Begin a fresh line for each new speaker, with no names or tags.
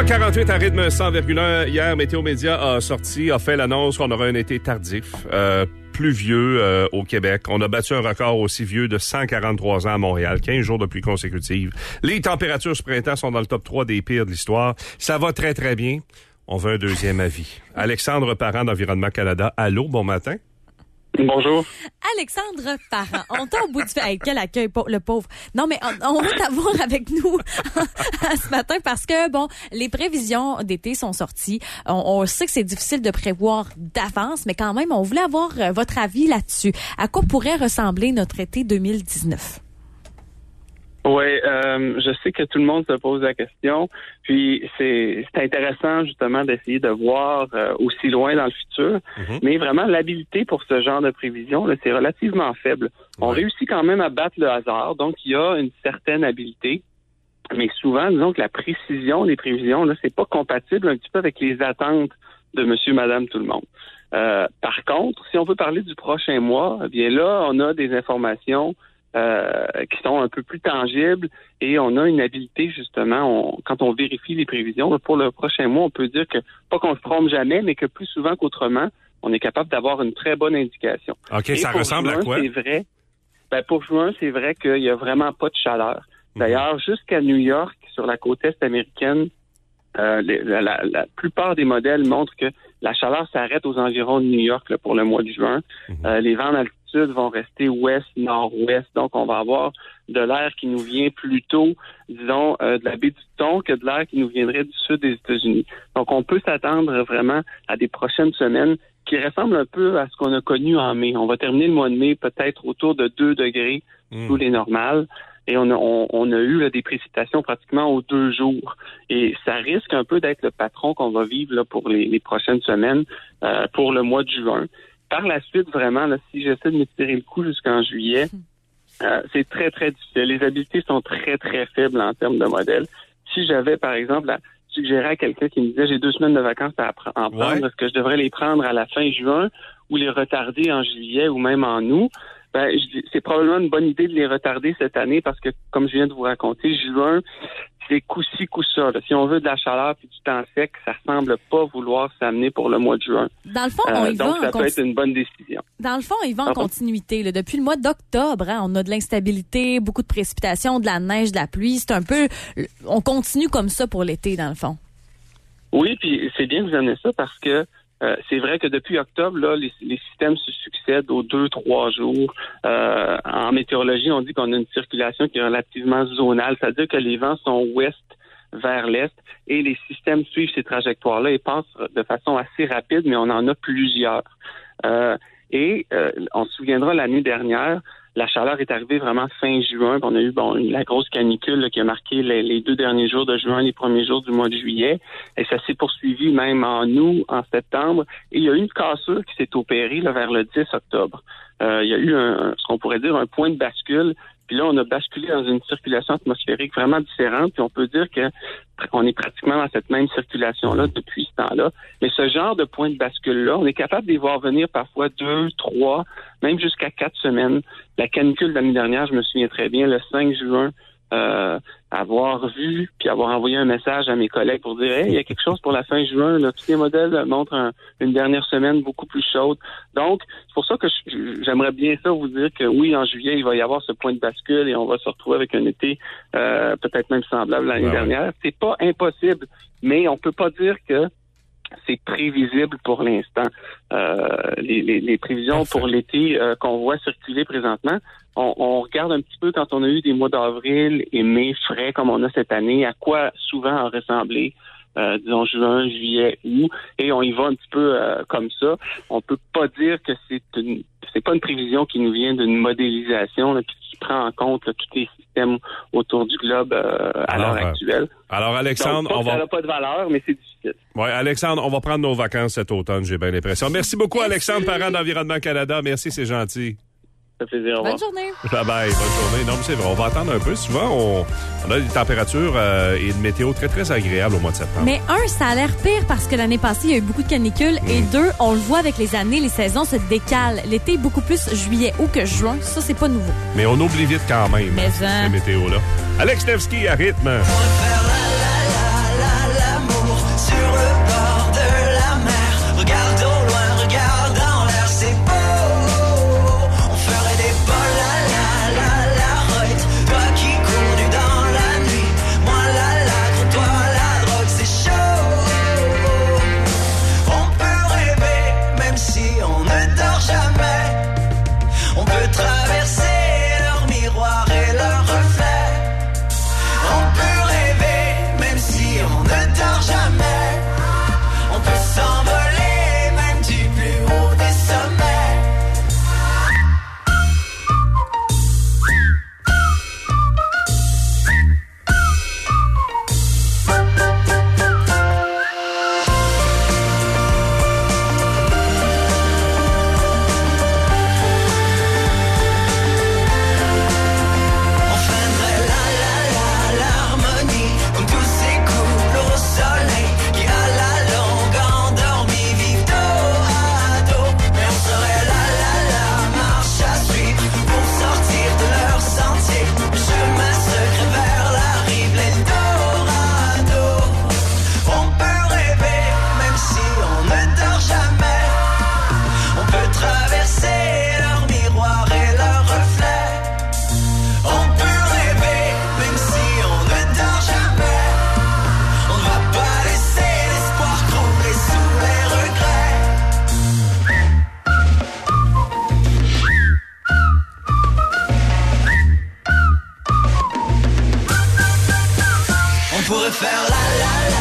8h48 à rythme 100,1. Hier, Météo Média a fait l'annonce qu'on aurait un été tardif, pluvieux au Québec. On a battu un record aussi vieux de 143 ans à Montréal, 15 jours de pluie consécutive. Les températures ce printemps sont dans le top 3 des pires de l'histoire. Ça va très, très bien. On veut un deuxième avis. Alexandre Parent d'Environnement Canada. Allô, bon matin.
Bonjour.
Alexandre Parent, on t'a au bout du fait. Hey, quel accueil, le pauvre. Non, mais on va t'avoir avec nous ce matin parce que, bon, les prévisions d'été sont sorties. On sait que c'est difficile de prévoir d'avance, mais quand même, on voulait avoir votre avis là-dessus. À quoi pourrait ressembler notre été 2019?
Oui, je sais que tout le monde se pose la question. Puis c'est intéressant justement d'essayer de voir aussi loin dans le futur. Mm-hmm. Mais vraiment, l'habilité pour ce genre de prévision, là, c'est relativement faible. On réussit quand même à battre le hasard, donc il y a une certaine habilité. Mais souvent, disons que la précision des prévisions, là, c'est pas compatible un petit peu avec les attentes de monsieur, madame, tout le monde. Par contre, si on veut parler du prochain mois, eh bien là, on a des informations qui sont un peu plus tangibles et on a une habilité justement, quand on vérifie les prévisions, pour le prochain mois, on peut dire que, pas qu'on se trompe jamais, mais que plus souvent qu'autrement, on est capable d'avoir une très bonne indication.
OK,
et
ça ressemble
juin,
à quoi?
C'est vrai. Pour juin, c'est vrai qu'il y a vraiment pas de chaleur. D'ailleurs, jusqu'à New York, sur la côte est américaine, la plupart des modèles montrent que la chaleur s'arrête aux environs de New York là, pour le mois de juin. Les vents d'altitude vont rester ouest-nord-ouest. Donc, on va avoir de l'air qui nous vient plutôt, disons, de la baie du Thon que de l'air qui nous viendrait du sud des États-Unis. Donc, on peut s'attendre vraiment à des prochaines semaines qui ressemblent un peu à ce qu'on a connu en mai. On va terminer le mois de mai peut-être autour de 2 degrés sous les normales. Et on a eu là, des précipitations pratiquement aux 2 jours. Et ça risque un peu d'être le patron qu'on va vivre là, pour les prochaines semaines, pour le mois de juin. Par la suite, vraiment, là, si j'essaie de m'étirer le coup jusqu'en juillet, c'est très, très difficile. Les habiletés sont très, très faibles en termes de modèles. Si j'avais, par exemple, à suggérer à quelqu'un qui me disait « j'ai 2 semaines de vacances à en prendre, est-ce que je devrais les prendre à la fin juin ou les retarder en juillet ou même en août ?» c'est probablement une bonne idée de les retarder cette année parce que, comme je viens de vous raconter, juin, c'est coup-ci, coup-ça. Si on veut de la chaleur et du temps sec, ça semble pas vouloir s'amener pour le mois de juin.
Dans le fond, on y va
donc, ça peut être une bonne décision.
Dans le fond, il va en continuité. Là. Depuis le mois d'octobre, on a de l'instabilité, beaucoup de précipitations, de la neige, de la pluie. C'est un peu... On continue comme ça pour l'été, dans le fond.
Oui, puis c'est bien que vous amenez ça parce que c'est vrai que depuis octobre, là, les systèmes se succèdent aux 2-3 jours. En météorologie, on dit qu'on a une circulation qui est relativement zonale, c'est-à-dire que les vents sont ouest vers l'est et les systèmes suivent ces trajectoires-là et passent de façon assez rapide, mais on en a plusieurs. On se souviendra l'année dernière, la chaleur est arrivée vraiment fin juin. On a eu la grosse canicule là, qui a marqué les 2 derniers jours de juin, les premiers jours du mois de juillet. Et ça s'est poursuivi même en août, en septembre. Et il y a eu une cassure qui s'est opérée là, vers le 10 octobre. Il y a eu ce qu'on pourrait dire un point de bascule. Puis là, on a basculé dans une circulation atmosphérique vraiment différente. Puis on peut dire que on est pratiquement dans cette même circulation-là depuis ce temps-là. Mais ce genre de point de bascule-là, on est capable d'y voir venir parfois 2, 3, même jusqu'à 4 semaines. La canicule de l'année dernière, je me souviens très bien, le 5 juin, avoir vu puis avoir envoyé un message à mes collègues pour dire « Hey, il y a quelque chose pour la fin juin. Là, tous les modèles montrent une dernière semaine beaucoup plus chaude. » Donc, c'est pour ça que j'aimerais bien ça vous dire que oui, en juillet, il va y avoir ce point de bascule et on va se retrouver avec un été peut-être même semblable l'année dernière. C'est pas impossible, mais on peut pas dire que c'est prévisible pour l'instant. Les prévisions pour l'été qu'on voit circuler présentement, on regarde un petit peu quand on a eu des mois d'avril et mai frais comme on a cette année, à quoi souvent a ressemblé, disons juin, juillet, août, et on y va un petit peu comme ça. On peut pas dire que c'est pas une prévision qui nous vient d'une modélisation là, qui prend en compte là, tous les systèmes autour du globe à l'heure actuelle.
Alors, Alexandre,
donc, ça n'a pas de valeur, mais c'est difficile.
Oui, Alexandre, on va prendre nos vacances cet automne, j'ai bien l'impression. Merci beaucoup, Alexandre Parent d'Environnement Canada. Merci, c'est gentil.
Ça fait plaisir. Au revoir.
Bonne journée.
Bye-bye, bonne journée. Non, mais c'est vrai, on va attendre un peu. Souvent, on a des températures et une météo très, très agréable au mois de septembre.
Mais ça a l'air pire parce que l'année passée, il y a eu beaucoup de canicules. Et 2, on le voit avec les années, les saisons se décalent. L'été est beaucoup plus juillet, août que juin. Ça, c'est pas nouveau.
Mais on oublie vite quand même, ces météos-là. Alex Nevsky à rythme.
le bord de la mer. Regarde au loin, regarde en l'air, c'est beau. On ferait des bols, la roite. Toi qui cours nu dans la nuit, moi la lacre, toi la drogue, c'est chaud. On peut rêver, même si on ne dort jamais. On peut traverser leur miroir et leur reflet. On peut rêver, même si on ne dort jamais. On peut s'envoler, même du plus haut des sommets. On feindrait l'harmonie, comme tous ces couples au soleil qui à la longue endormis vivent dos à dos. Mais on serait la marche à suivre pour sortir de leur sentier. Le chemin secret vers la rive, l'Eldorado. On peut rêver, même si on ne dort jamais. On peut traverser leur miroir et leur reflet. On peut rêver, même si on ne dort jamais. On ne va pas laisser l'espoir crouler sous les regrets. On pourrait faire la